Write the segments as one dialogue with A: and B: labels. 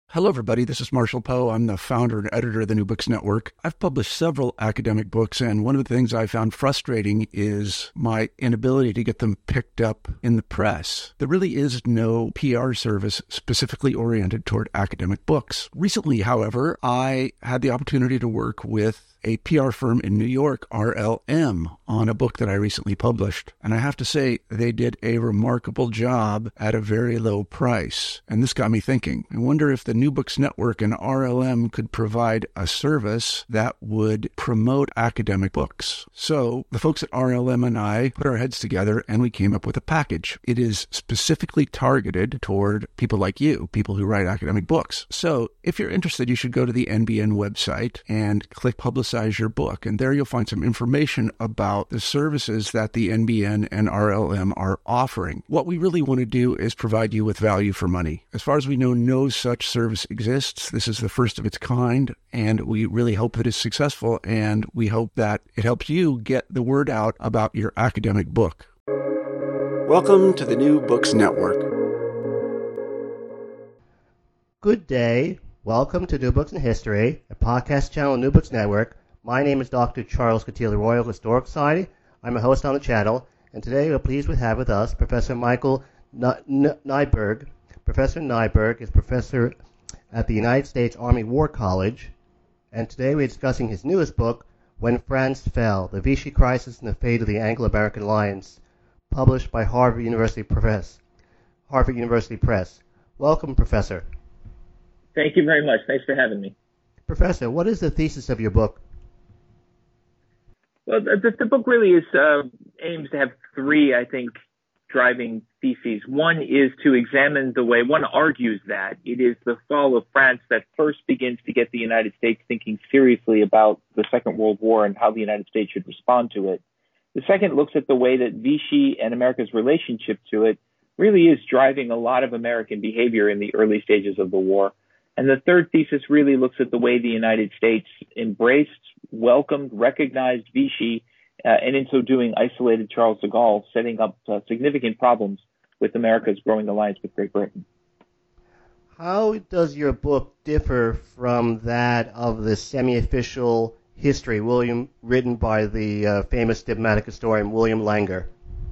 A: Hello, everybody. This is Marshall Poe. I'm the founder and editor of the New Books Network. I've published several academic books, and one of the things I found frustrating is my inability to get them picked up in the press. There really is no PR service specifically oriented toward academic books. Recently, however, I had the opportunity to work with a PR firm in New York, RLM, on a book that I recently published. And I have to say, they did a remarkable job at a very low price. And this got me thinking. I wonder if the New Books Network and RLM could provide a service that would promote academic books. So the folks at RLM and I put our heads together and we came up with a package. It is specifically targeted toward people like you, people who write academic books. So if you're interested, you should go to the NBN website and click Publicize Your Book. And there you'll find some information about the services that the NBN and RLM are offering. What we really want to do is provide you with value for money. As far as we know, no such service exists. This is the first of its kind, and we really hope that it's successful, and we hope that it helps you get the word out about your academic book. Welcome to the New Books Network.
B: Good day. Welcome to New Books in History, a podcast channel on New Books Network. My name is Dr. Charles Cotillo, Royal Historic Society. I'm a host on the channel, and today we're pleased to have with us Professor Michael Nyberg. Professor Nyberg is professor at the United States Army War College, and today we're discussing his newest book, When France Fell, The Vichy Crisis and the Fate of the Anglo-American Alliance, published by Harvard University Press. Welcome, Professor.
C: Thank you very much. Thanks for having me.
B: Professor, what is the thesis of your book?
C: Well, the book really aims to have three, I think, driving theses. One is to examine the way, one argues that it is the fall of France that first begins to get the United States thinking seriously about the Second World War and how the United States should respond to it. The second looks at the way that Vichy and America's relationship to it really is driving a lot of American behavior in the early stages of the war. And the third thesis really looks at the way the United States embraced, welcomed, recognized Vichy, and in so doing isolated Charles de Gaulle, setting up significant problems with America's growing alliance with Great Britain.
B: How does your book differ from that of the semi-official history, written by the famous diplomatic historian William Langer?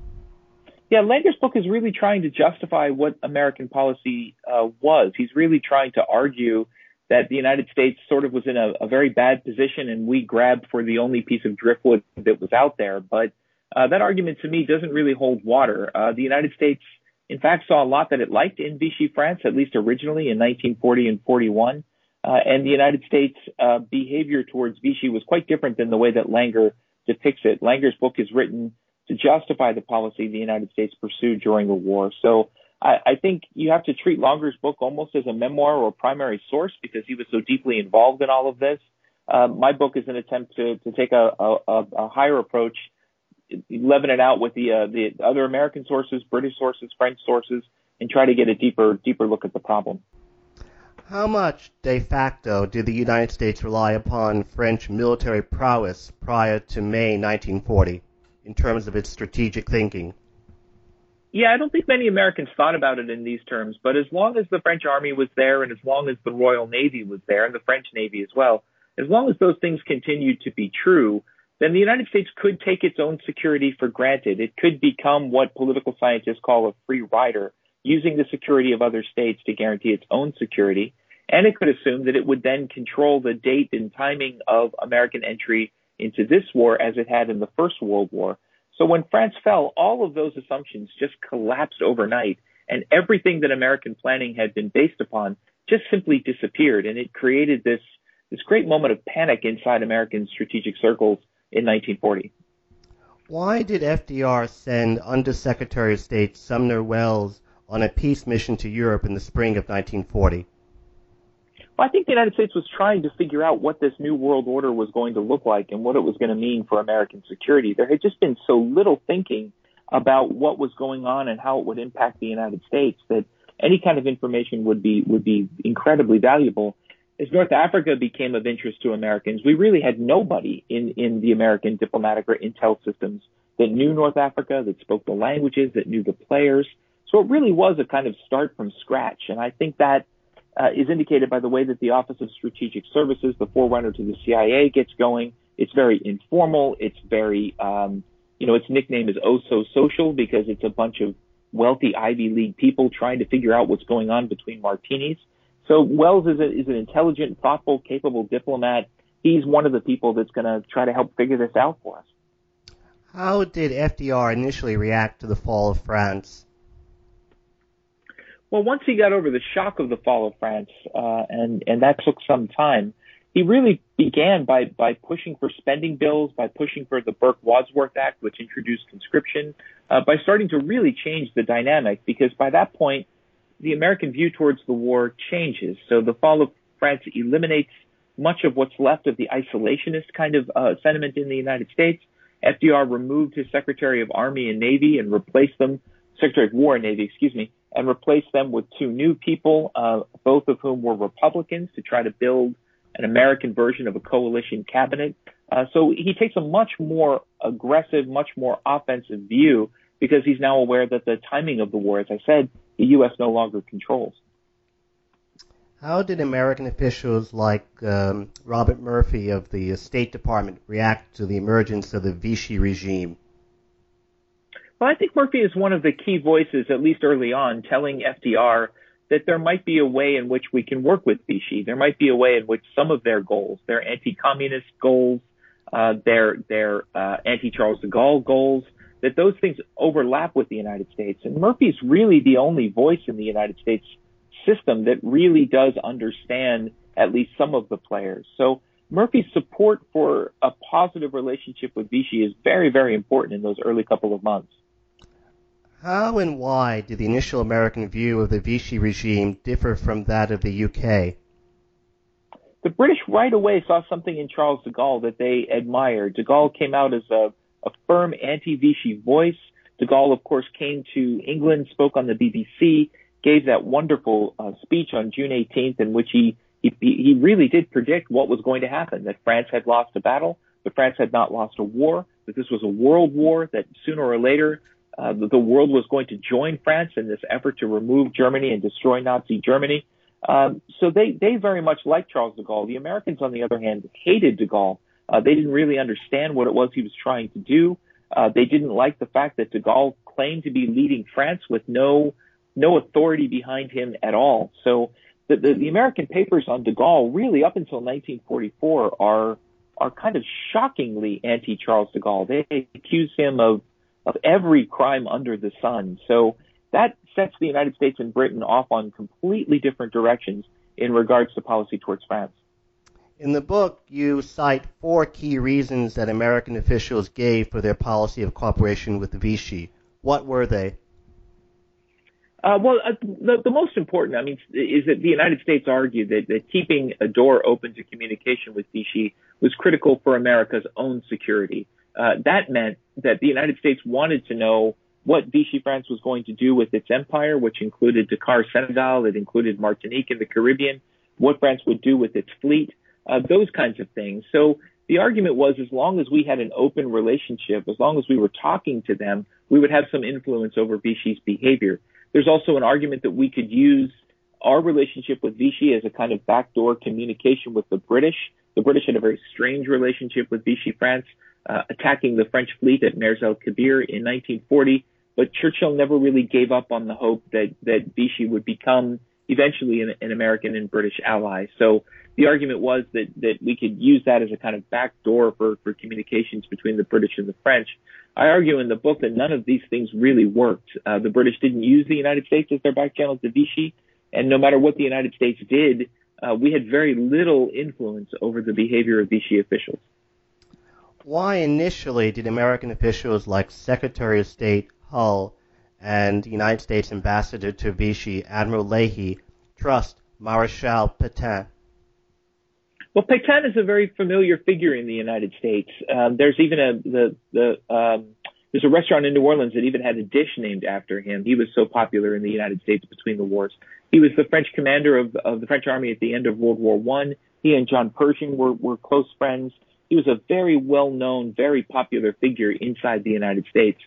C: Yeah, Langer's book is really trying to justify what American policy was. He's really trying to argue that the United States sort of was in a very bad position and we grabbed for the only piece of driftwood that was out there. But that argument to me doesn't really hold water. The United States, in fact, saw a lot that it liked in Vichy France, at least originally in 1940 and 41. And the United States behavior towards Vichy was quite different than the way that Langer depicts it. Langer's book is written to justify the policy the United States pursued during the war. So I think you have to treat Langer's book almost as a memoir or primary source because he was so deeply involved in all of this. My book is an attempt to take a higher approach, leaven it out with the other American sources, British sources, French sources, and try to get a deeper look at the problem.
B: How much de facto did the United States rely upon French military prowess prior to May 1940? In terms of its strategic thinking?
C: Yeah, I don't think many Americans thought about it in these terms, but as long as the French army was there and as long as the Royal Navy was there and the French Navy as well, as long as those things continued to be true, then the United States could take its own security for granted. It could become what political scientists call a free rider, using the security of other states to guarantee its own security. And it could assume that it would then control the date and timing of American entry into this war as it had in the First World War. So when France fell, all of those assumptions just collapsed overnight, and everything that American planning had been based upon just simply disappeared, and it created this great moment of panic inside American strategic circles in 1940.
B: Why did FDR send Undersecretary of State Sumner Welles on a peace mission to Europe in the spring of 1940?
C: Well, I think the United States was trying to figure out what this new world order was going to look like and what it was going to mean for American security. There had just been so little thinking about what was going on and how it would impact the United States that any kind of information would be incredibly valuable. As North Africa became of interest to Americans, we really had nobody in the American diplomatic or intel systems that knew North Africa, that spoke the languages, that knew the players. So it really was a kind of start from scratch. And I think that is indicated by the way that the Office of Strategic Services, the forerunner to the CIA, gets going. It's very informal. It's very, its nickname is Oh So Social because it's a bunch of wealthy Ivy League people trying to figure out what's going on between martinis. So Wells is an intelligent, thoughtful, capable diplomat. He's one of the people that's going to try to help figure this out for us.
B: How did FDR initially react to the fall of France?
C: Well, once he got over the shock of the fall of France, and that took some time, he really began by pushing for spending bills, by pushing for the Burke-Wadsworth Act, which introduced conscription, by starting to really change the dynamic, because by that point, the American view towards the war changes. So the fall of France eliminates much of what's left of the isolationist kind of sentiment in the United States. FDR removed his Secretary of Army and Navy and replaced them, Secretary of War and Navy, and replaced them with two new people, both of whom were Republicans, to try to build an American version of a coalition cabinet. So he takes a much more aggressive, much more offensive view because he's now aware that the timing of the war, as I said, the U.S. no longer controls.
B: How did American officials like Robert Murphy of the State Department react to the emergence of the Vichy regime?
C: Well, I think Murphy is one of the key voices, at least early on, telling FDR that there might be a way in which we can work with Vichy. There might be a way in which some of their goals, their anti-communist goals, their anti-Charles de Gaulle goals, that those things overlap with the United States. And Murphy's really the only voice in the United States system that really does understand at least some of the players. So Murphy's support for a positive relationship with Vichy is very, very important in those early couple of months.
B: How and why did the initial American view of the Vichy regime differ from that of the UK?
C: The British right away saw something in Charles de Gaulle that they admired. De Gaulle came out as a firm anti-Vichy voice. De Gaulle, of course, came to England, spoke on the BBC, gave that wonderful speech on June 18th in which he really did predict what was going to happen, that France had lost a battle, but France had not lost a war, that this was a world war, that sooner or later the world was going to join France in this effort to remove Germany and destroy Nazi Germany. So they very much liked Charles de Gaulle. The Americans, on the other hand, hated de Gaulle. They didn't really understand what it was he was trying to do. They didn't like the fact that de Gaulle claimed to be leading France with no authority behind him at all. So the American papers on de Gaulle, really up until 1944, are kind of shockingly anti-Charles de Gaulle. They accuse him of every crime under the sun. So that sets the United States and Britain off on completely different directions in regards to policy towards France.
B: In the book, you cite 4 key reasons that American officials gave for their policy of cooperation with Vichy. What were they?
C: The most important, is that the United States argued that keeping a door open to communication with Vichy was critical for America's own security. That meant that the United States wanted to know what Vichy France was going to do with its empire, which included Dakar, Senegal, it included Martinique in the Caribbean, what France would do with its fleet, those kinds of things. So the argument was, as long as we had an open relationship, as long as we were talking to them, we would have some influence over Vichy's behavior. There's also an argument that we could use our relationship with Vichy as a kind of backdoor communication with the British. The British had a very strange relationship with Vichy France, attacking the French fleet at Mers el-Kebir in 1940. But Churchill never really gave up on the hope that Vichy would become eventually an American and British ally. So the argument was that we could use that as a kind of backdoor for communications between the British and the French. I argue in the book that none of these things really worked. The British didn't use the United States as their back channel to Vichy, and no matter what the United States did, we had very little influence over the behavior of Vichy officials.
B: Why initially did American officials like Secretary of State Hull and United States Ambassador to Vichy, Admiral Leahy, trust Marshal Pétain?
C: Well, Pétain is a very familiar figure in the United States. There's even there's a restaurant in New Orleans that even had a dish named after him. He was so popular in the United States between the wars. He was the French commander of the French army at the end of World War I. He and John Pershing were close friends. He was a very well-known, very popular figure inside the United States.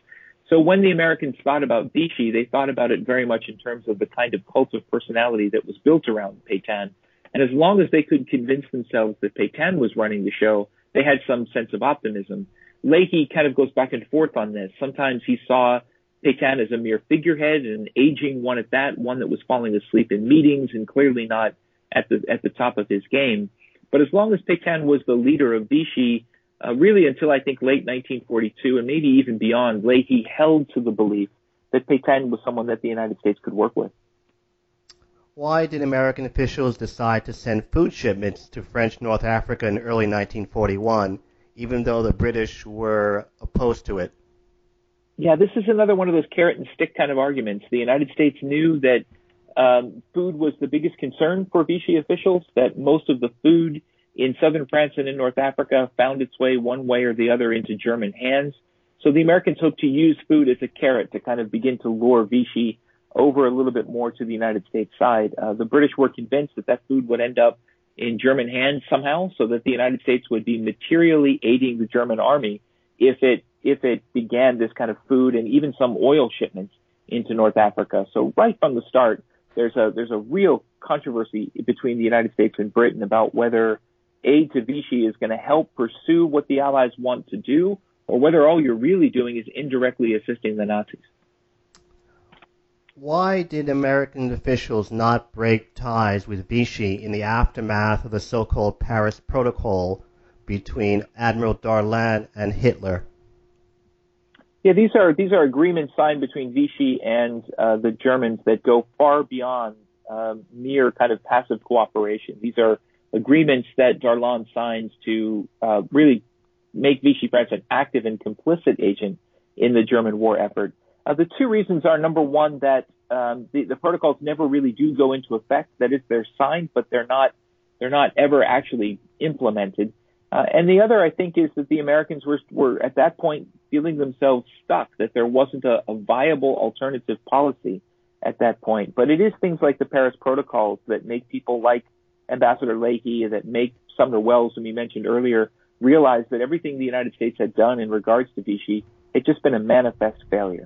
C: So when the Americans thought about Vichy, they thought about it very much in terms of the kind of cult of personality that was built around Pétain. And as long as they could convince themselves that Pétain was running the show, they had some sense of optimism. Leahy kind of goes back and forth on this. Sometimes he saw Pétain as a mere figurehead, an aging one at that, one that was falling asleep in meetings and clearly not at the top of his game. But as long as Pétain was the leader of Vichy, really until I think late 1942 and maybe even beyond, Leahy held to the belief that Pétain was someone that the United States could work with.
B: Why did American officials decide to send food shipments to French North Africa in early 1941, even though the British were opposed to it?
C: Yeah, this is another one of those carrot and stick kind of arguments. The United States knew that food was the biggest concern for Vichy officials, that most of the food in southern France and in North Africa found its way one way or the other into German hands. So the Americans hoped to use food as a carrot to kind of begin to lure Vichy over a little bit more to the United States side. The British were convinced that that food would end up in German hands somehow, so that the United States would be materially aiding the German army if it began this kind of food and even some oil shipments into North Africa. So right from the start, there's a real controversy between the United States and Britain about whether aid to Vichy is going to help pursue what the Allies want to do, or whether all you're really doing is indirectly assisting the Nazis.
B: Why did American officials not break ties with Vichy in the aftermath of the so-called Paris Protocol between Admiral Darlan and Hitler?
C: Yeah, these are agreements signed between Vichy and the Germans that go far beyond mere kind of passive cooperation. These are agreements that Darlan signs to really make Vichy France an active and complicit agent in the German war effort. The two reasons are, number one, that the protocols never really do go into effect. That is, they're signed, but they're not ever actually implemented. And the other, I think, is that the Americans were at that point feeling themselves stuck, that there wasn't a viable alternative policy at that point. But it is things like the Paris Protocols that make people like Ambassador Leahy, that make Sumner Welles, whom you mentioned earlier, realize that everything the United States had done in regards to Vichy had just been a manifest failure.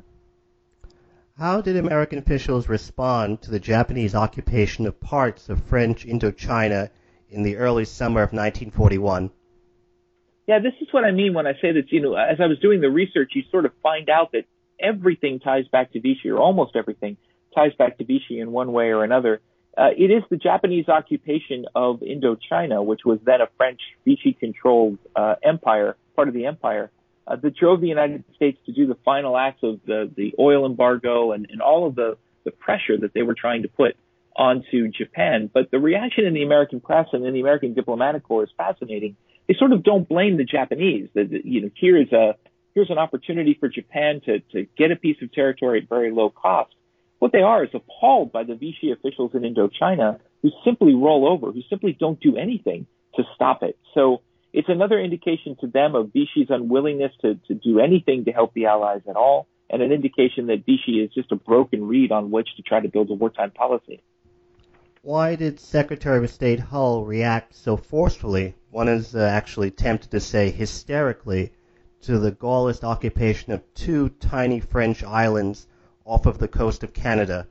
B: How did American officials respond to the Japanese occupation of parts of French Indochina in the early summer of 1941?
C: Yeah, this is what I mean when I say that, as I was doing the research, you sort of find out that everything ties back to Vichy, or almost everything ties back to Vichy in one way or another. It is the Japanese occupation of Indochina, which was then a French Vichy-controlled empire, part of the empire, that drove the United States to do the final acts of the oil embargo and all of the pressure that they were trying to put onto Japan. But the reaction in the American press and in the American diplomatic corps is fascinating. They sort of don't blame the Japanese. Here's an opportunity for Japan to get a piece of territory at very low cost. What they are is appalled by the Vichy officials in Indochina who simply roll over, who simply don't do anything to stop it. So it's another indication to them of Vichy's unwillingness to do anything to help the Allies at all, and an indication that Vichy is just a broken reed on which to try to build a wartime policy.
B: Why did Secretary of State Hull react so forcefully, one is actually tempted to say hysterically, to the Gaullist occupation of two tiny French islands off of the coast of Canada?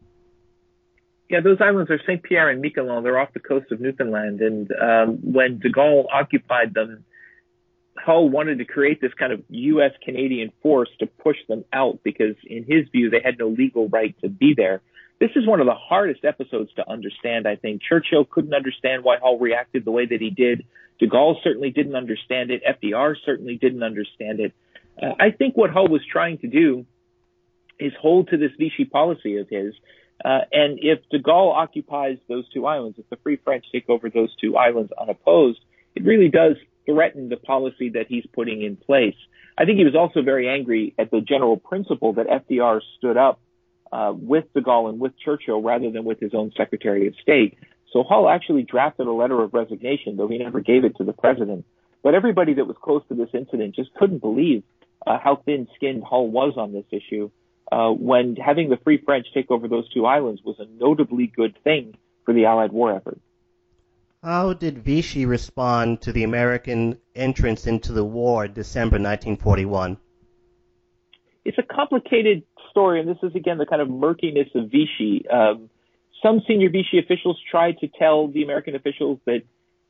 C: Yeah, those islands are St. Pierre and Miquelon. They're off the coast of Newfoundland. And when de Gaulle occupied them, Hull wanted to create this kind of U.S.-Canadian force to push them out because, in his view, they had no legal right to be there. This is one of the hardest episodes to understand, I think. Churchill couldn't understand why Hull reacted the way that he did. De Gaulle certainly didn't understand it. FDR certainly didn't understand it. I think what Hull was trying to do is hold to this Vichy policy of his. And if de Gaulle occupies those two islands, if the Free French take over those two islands unopposed, it really does threaten the policy that he's putting in place. I think he was also very angry at the general principle that FDR stood up with de Gaulle and with Churchill rather than with his own Secretary of State. So Hull actually drafted a letter of resignation, though he never gave it to the president. But everybody that was close to this incident just couldn't believe how thin-skinned Hull was on this issue, when having the Free French take over those two islands was a notably good thing for the Allied war effort.
B: How did Vichy respond to the American entrance into the war in December 1941?
C: it's a complicated story, and this is, again, the kind of murkiness of Vichy. Some senior Vichy officials tried to tell the American officials that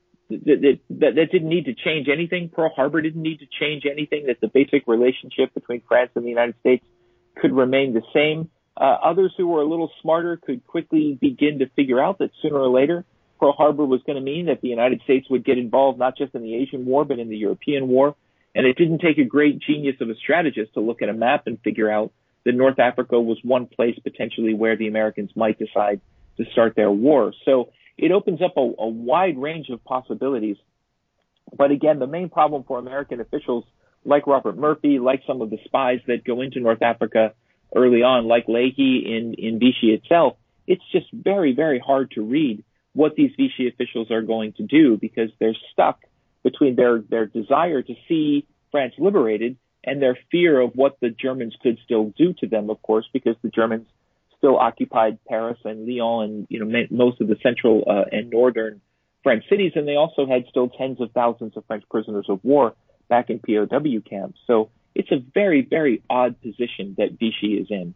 C: didn't need to change anything. Pearl Harbor didn't need to change anything, that the basic relationship between France and the United States could remain the same. Others who were a little smarter could quickly begin to figure out that sooner or later Pearl Harbor was going to mean that the United States would get involved not just in the Asian War, but in the European War. And it didn't take a great genius of a strategist to look at a map and figure out that North Africa was one place potentially where the Americans might decide to start their war. So it opens up a wide range of possibilities. But again, the main problem for American officials like Robert Murphy, like some of the spies that go into North Africa early on, like Leahy in Vichy itself, it's just very, very hard to read what these Vichy officials are going to do, because they're stuck between their desire to see France liberated and their fear of what the Germans could still do to them, of course, because the Germans still occupied Paris and Lyon and, most of the central and northern French cities. And they also had still tens of thousands of French prisoners of war back in POW camps. So it's a very, very odd position that Vichy is in.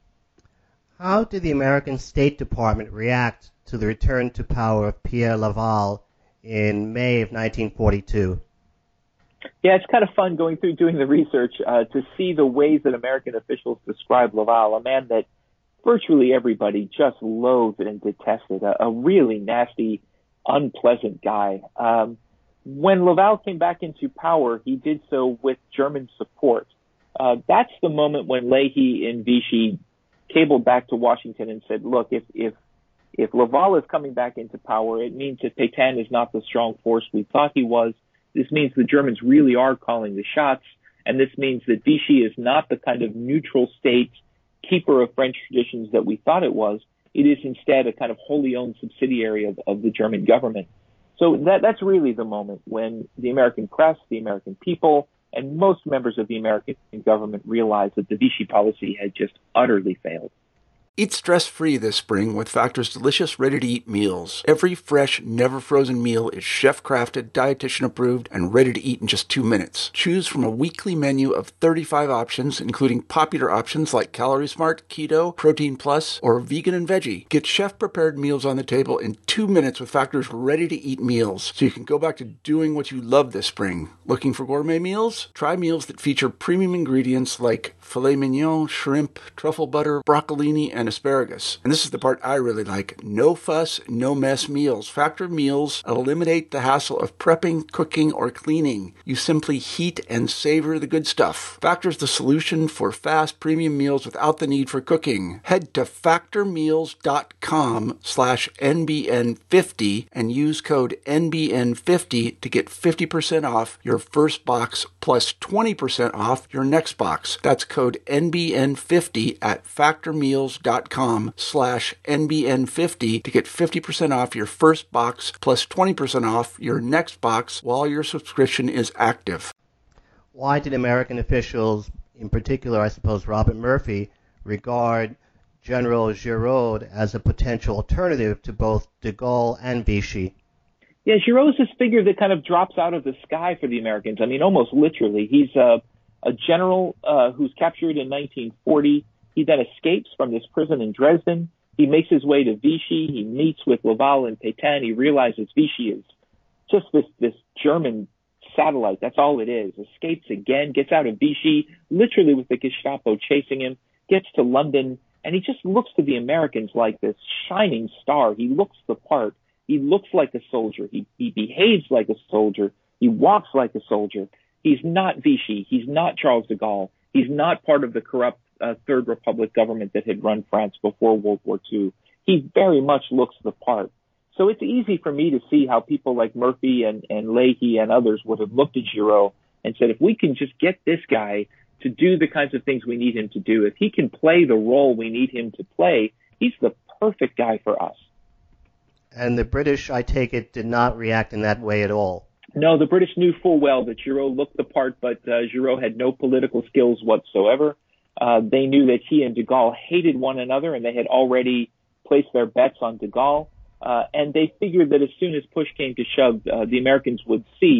B: How did the American State Department react to the return to power of Pierre Laval in May of 1942?
C: Yeah, it's kind of fun going through doing the research to see the ways that American officials describe Laval, a man that virtually everybody just loathed and detested, a really nasty, unpleasant guy. When Laval came back into power, he did so with German support. That's the moment when Leahy and Vichy cabled back to Washington and said, look, if Laval is coming back into power, it means that Pétain is not the strong force we thought he was. This means the Germans really are calling the shots, and this means that Vichy is not the kind of neutral state keeper of French traditions that we thought it was. It is instead a kind of wholly owned subsidiary of the German government. So that's really the moment when the American press, the American people, and most members of the American government realized that the Vichy policy had just utterly failed.
A: Eat stress-free this spring with Factor's delicious, ready-to-eat meals. Every fresh, never-frozen meal is chef-crafted, dietitian-approved, and ready to eat in just 2 minutes. Choose from a weekly menu of 35 options, including popular options like Calorie Smart, Keto, Protein Plus, or Vegan and Veggie. Get chef-prepared meals on the table in 2 minutes with Factor's ready-to-eat meals, so you can go back to doing what you love this spring. Looking for gourmet meals? Try meals that feature premium ingredients like filet mignon, shrimp, truffle butter, broccolini, and asparagus. And this is the part I really like. No fuss, no mess meals. Factor meals eliminate the hassle of prepping, cooking, or cleaning. You simply heat and savor the good stuff. Factor's the solution for fast premium meals without the need for cooking. Head to factormeals.com/NBN50 and use code NBN50 to get 50% off your first box plus 20% off your next box. That's code NBN50 at factormeals.com/NBN50 to get 50% off your first box plus 20% off your next box while your subscription is active.
B: Why did American officials, in particular, I suppose Robert Murphy, regard General Giraud as a potential alternative to both de Gaulle and Vichy?
C: Yeah, Giraud is this figure that kind of drops out of the sky for the Americans. I mean, almost literally. He's a general who's captured in 1940. He then escapes from this prison in Dresden. He makes his way to Vichy. He meets with Laval and Pétain. He realizes Vichy is just this German satellite. That's all it is. Escapes again, gets out of Vichy, literally with the Gestapo chasing him, gets to London, and he just looks to the Americans like this shining star. He looks the part. He looks like a soldier. He behaves like a soldier. He walks like a soldier. He's not Vichy. He's not Charles de Gaulle. He's not part of the corrupt Third Republic government that had run France before World War II. He very much looks the part. So it's easy for me to see how people like Murphy and Leahy and others would have looked at Giraud and said, if we can just get this guy to do the kinds of things we need him to do, if he can play the role we need him to play, he's the perfect guy for us.
B: And the British, I take it, did not react in that way at all.
C: No, the British knew full well that Giraud looked the part, but Giraud had no political skills whatsoever. They knew that he and de Gaulle hated one another, and they had already placed their bets on de Gaulle. And they figured that as soon as push came to shove, the Americans would see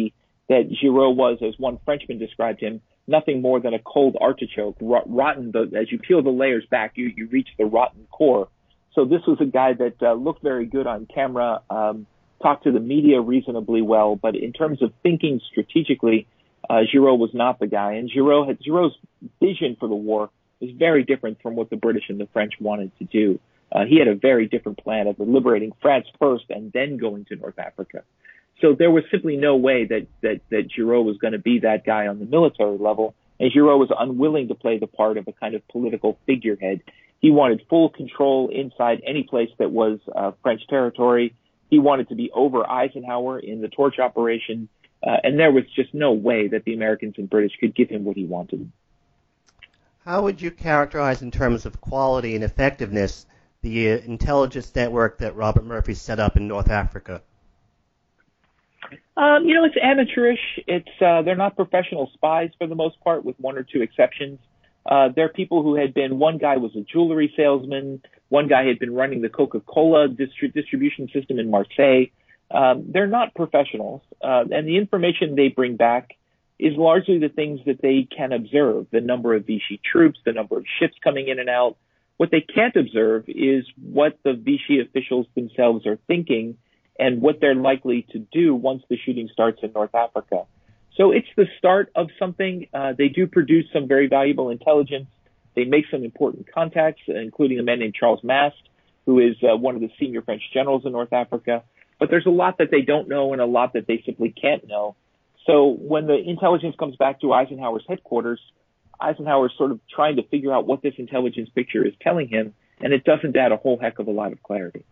C: that Giraud was, as one Frenchman described him, nothing more than a cold artichoke, rotten. As you peel the layers back, you reach the rotten core. So this was a guy that looked very good on camera, talked to the media reasonably well, but in terms of thinking strategically, Giraud was not the guy. And Giraud's vision for the war is very different from what the British and the French wanted to do. He had a very different plan of liberating France first and then going to North Africa. So there was simply no way that Giraud was going to be that guy on the military level, and Giraud was unwilling to play the part of a kind of political figurehead. He wanted full control inside any place that was French territory. He wanted to be over Eisenhower in the Torch operation, and there was just no way that the Americans and British could give him what he wanted.
B: How would you characterize in terms of quality and effectiveness the intelligence network that Robert Murphy set up in North Africa?
C: It's amateurish. They're not professional spies for the most part, with one or two exceptions. They're people who had been, one guy was a jewelry salesman, one guy had been running the Coca-Cola distribution system in Marseille. They're not professionals, and the information they bring back is largely the things that they can observe, the number of Vichy troops, the number of ships coming in and out. What they can't observe is what the Vichy officials themselves are thinking and what they're likely to do once the shooting starts in North Africa. So it's the start of something. They do produce some very valuable intelligence. They make some important contacts, including a man named Charles Mast, who is one of the senior French generals in North Africa. But there's a lot that they don't know and a lot that they simply can't know. So when the intelligence comes back to Eisenhower's headquarters, Eisenhower's sort of trying to figure out what this intelligence picture is telling him, and it doesn't add a whole heck of a lot of clarity.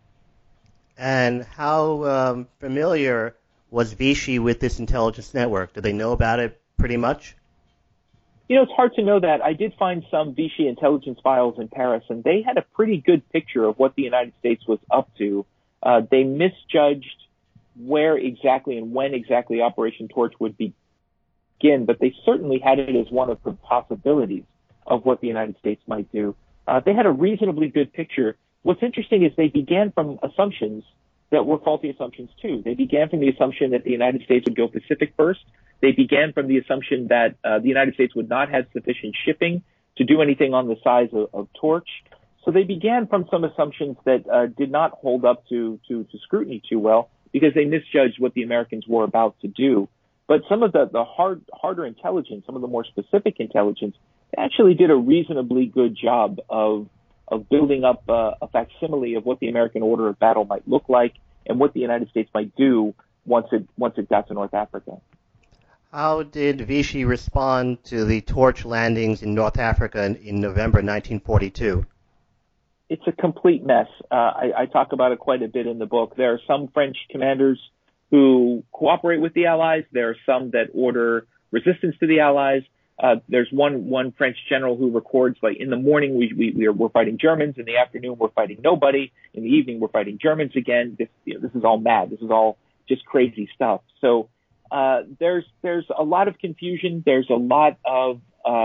B: And how familiar was Vichy with this intelligence network? Do they know about it pretty much?
C: It's hard to know that. I did find some Vichy intelligence files in Paris, and they had a pretty good picture of what the United States was up to. They misjudged where exactly and when exactly Operation Torch would begin, but they certainly had it as one of the possibilities of what the United States might do. They had a reasonably good picture. What's interesting is they began from assumptions that were faulty assumptions too. They began from the assumption that the United States would go Pacific first. They began from the assumption that the United States would not have sufficient shipping to do anything on the size of Torch. So they began from some assumptions that did not hold up to scrutiny too well, because they misjudged what the Americans were about to do. But some of the harder intelligence, some of the more specific intelligence, actually did a reasonably good job of building up a facsimile of what the American order of battle might look like and what the United States might do once it got to North Africa.
B: How did Vichy respond to the Torch landings in North Africa in November 1942?
C: It's a complete mess. I talk about it quite a bit in the book. There are some French commanders who cooperate with the Allies. There are some that order resistance to the Allies. There's one French general who records, like, in the morning we're fighting Germans, in the afternoon we're fighting nobody, in the evening we're fighting Germans again. This is all mad. This is all just crazy stuff. So there's a lot of confusion. There's a lot of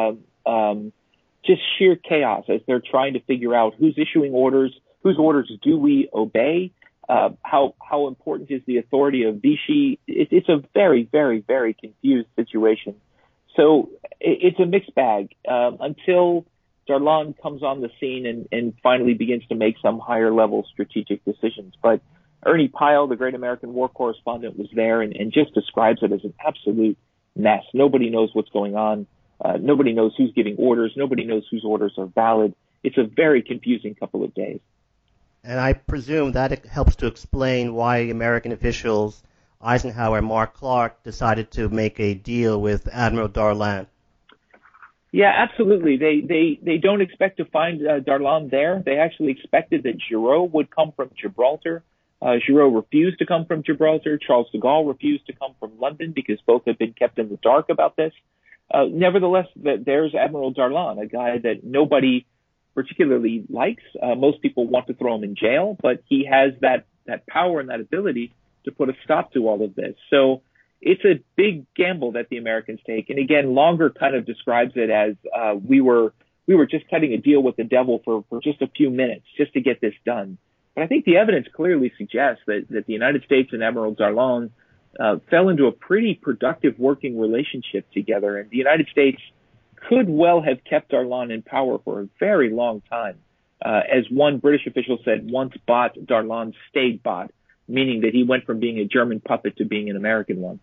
C: just sheer chaos as they're trying to figure out who's issuing orders, whose orders do we obey, how important is the authority of Vichy. It's a very, very, very confused situation. So it's a mixed bag until Darlan comes on the scene and finally begins to make some higher level strategic decisions. But Ernie Pyle, the great American war correspondent, was there and just describes it as an absolute mess. Nobody knows what's going on. Nobody knows who's giving orders. Nobody knows whose orders are valid. It's a very confusing couple of days.
B: And I presume that helps to explain why American officials, Eisenhower and Mark Clark, decided to make a deal with Admiral Darlan.
C: Yeah, absolutely. They don't expect to find Darlan there. They actually expected that Giraud would come from Gibraltar. Giraud refused to come from Gibraltar. Charles de Gaulle refused to come from London because both had been kept in the dark about this. Nevertheless, there's Admiral Darlan, a guy that nobody particularly likes. Most people want to throw him in jail, but he has that power and that ability to put a stop to all of this. So it's a big gamble that the Americans take. And again, Longer kind of describes it as we were just cutting a deal with the devil for just a few minutes just to get this done. But I think the evidence clearly suggests that the United States and Admiral Darlan fell into a pretty productive working relationship together. And the United States could well have kept Darlan in power for a very long time. As one British official said, once bought, Darlan stayed bought, meaning that he went from being a German puppet to being an American one.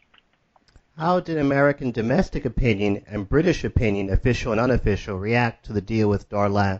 B: How did American domestic opinion and British opinion, official and unofficial, react to the deal with Darlan?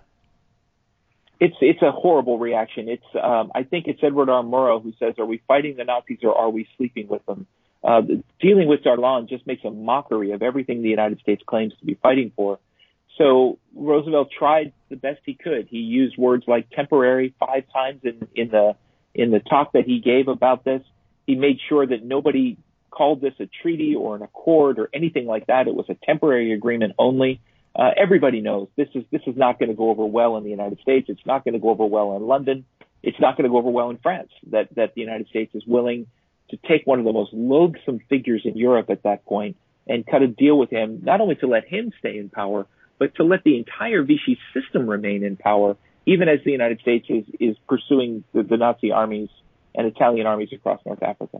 C: It's a horrible reaction. I think it's Edward R. Murrow who says, "Are we fighting the Nazis or are we sleeping with them?" Dealing with Darlan just makes a mockery of everything the United States claims to be fighting for. So Roosevelt tried the best he could. He used words like temporary 5 times in the talk that he gave about this. He made sure that nobody called this a treaty or an accord or anything like that. It was a temporary agreement only. Everybody knows this is not going to go over well in the United States. It's not going to go over well in London. It's not going to go over well in France. That the United States is willing to take one of the most loathsome figures in Europe at that point and cut a deal with him, not only to let him stay in power, but to let the entire Vichy system remain in power, even as the United States is pursuing the Nazi armies and Italian armies across North Africa.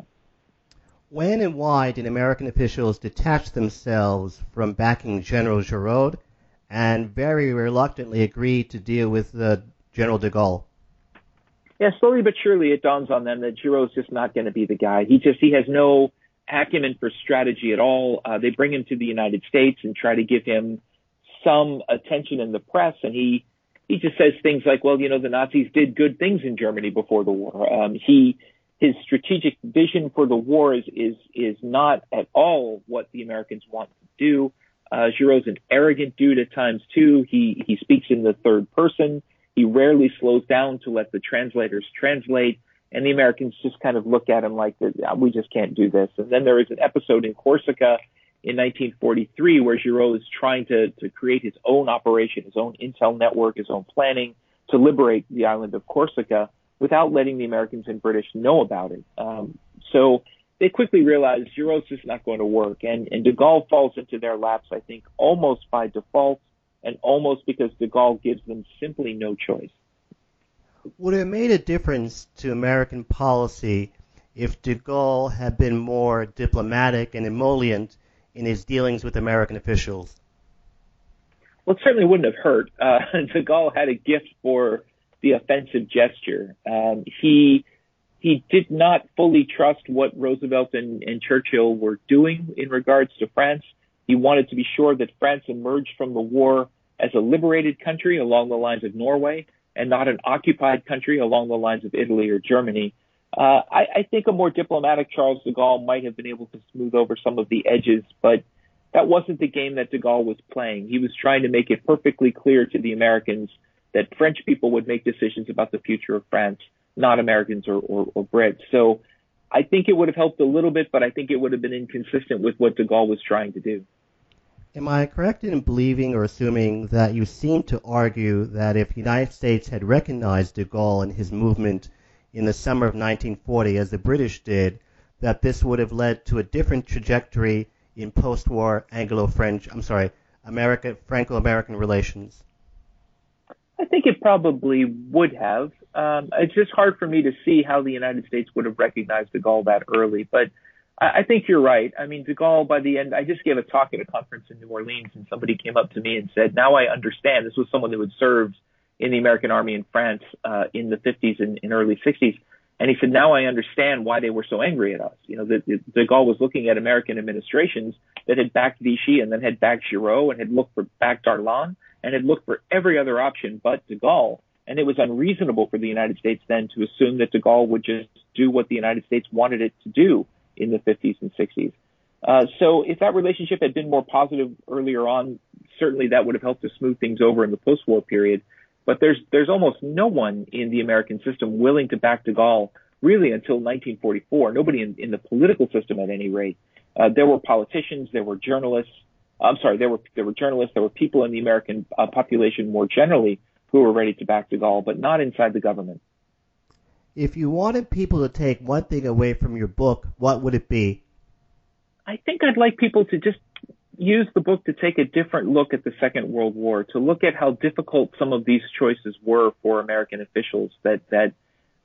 B: When and why did American officials detach themselves from backing General Giraud and very reluctantly agree to deal with General de Gaulle?
C: Yeah, slowly but surely it dawns on them that Giraud's just not going to be the guy. He has no acumen for strategy at all. They bring him to the United States and try to give him some attention in the press, and he just says things like, well, the Nazis did good things in Germany before the war. His strategic vision for the war is not at all what the Americans want to do. Giraud's an arrogant dude at times too. He speaks in the third person. He rarely slows down to let the translators translate, and the Americans just kind of look at him like, we just can't do this. And then there is an episode in Corsica in 1943 where Giraud is trying to create his own operation, his own intel network, his own planning to liberate the island of Corsica without letting the Americans and British know about it. So they quickly realized Giraud's just not going to work, and de Gaulle falls into their laps, I think, almost by default, and almost because de Gaulle gives them simply no choice.
B: Would it have made a difference to American policy if de Gaulle had been more diplomatic and emollient in his dealings with American officials?
C: Well, it certainly wouldn't have hurt. De Gaulle had a gift for the offensive gesture. He did not fully trust what Roosevelt and Churchill were doing in regards to France. He wanted to be sure that France emerged from the war as a liberated country along the lines of Norway and not an occupied country along the lines of Italy or Germany. I think a more diplomatic Charles de Gaulle might have been able to smooth over some of the edges, but that wasn't the game that de Gaulle was playing. He was trying to make it perfectly clear to the Americans that French people would make decisions about the future of France, not Americans or Brits. So I think it would have helped a little bit, but I think it would have been inconsistent with what de Gaulle was trying to do.
B: Am I correct in believing or assuming that you seem to argue that if the United States had recognized de Gaulle and his movement in the summer of 1940, as the British did, that this would have led to a different trajectory in post-war Franco-American relations?
C: I think it probably would have. It's just hard for me to see how the United States would have recognized de Gaulle that early, but I think you're right. I mean, de Gaulle, by the end, I just gave a talk at a conference in New Orleans, and somebody came up to me and said, now I understand. This was someone who had served in the American Army in France in the 50s and early 60s. And he said, now I understand why they were so angry at us. De Gaulle was looking at American administrations that had backed Vichy and then had backed Giraud and had backed Darlan and had looked for every other option but de Gaulle. And it was unreasonable for the United States then to assume that de Gaulle would just do what the United States wanted it to do in the 50s and 60s. So if that relationship had been more positive earlier on, certainly that would have helped to smooth things over in the post-war period. But there's almost no one in the American system willing to back de Gaulle really until 1944. Nobody in the political system at any rate. There were politicians, there were journalists. There were journalists, there were people in the American population more generally who were ready to back de Gaulle, but not inside the government.
B: If you wanted people to take one thing away from your book, what would it be?
C: I think I'd like people to just use the book to take a different look at the Second World War, to look at how difficult some of these choices were for American officials, that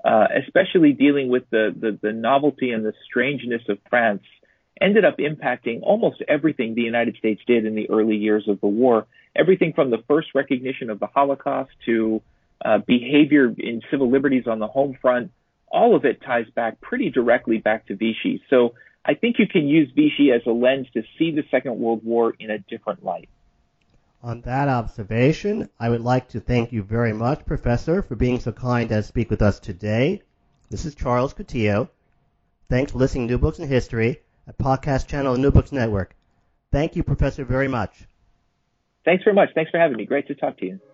C: especially dealing with the novelty and the strangeness of France, ended up impacting almost everything the United States did in the early years of the war. Everything from the first recognition of the Holocaust to behavior in civil liberties on the home front, all of it ties back pretty directly back to Vichy. So I think you can use Vichy as a lens to see the Second World War in a different light.
B: On that observation, I would like to thank you very much, Professor, for being so kind as to speak with us today. This is Charles Coutinho. Thanks for listening to New Books in History, a podcast channel of the New Books Network. Thank you, Professor, very much.
C: Thanks very much. Thanks for having me. Great to talk to you.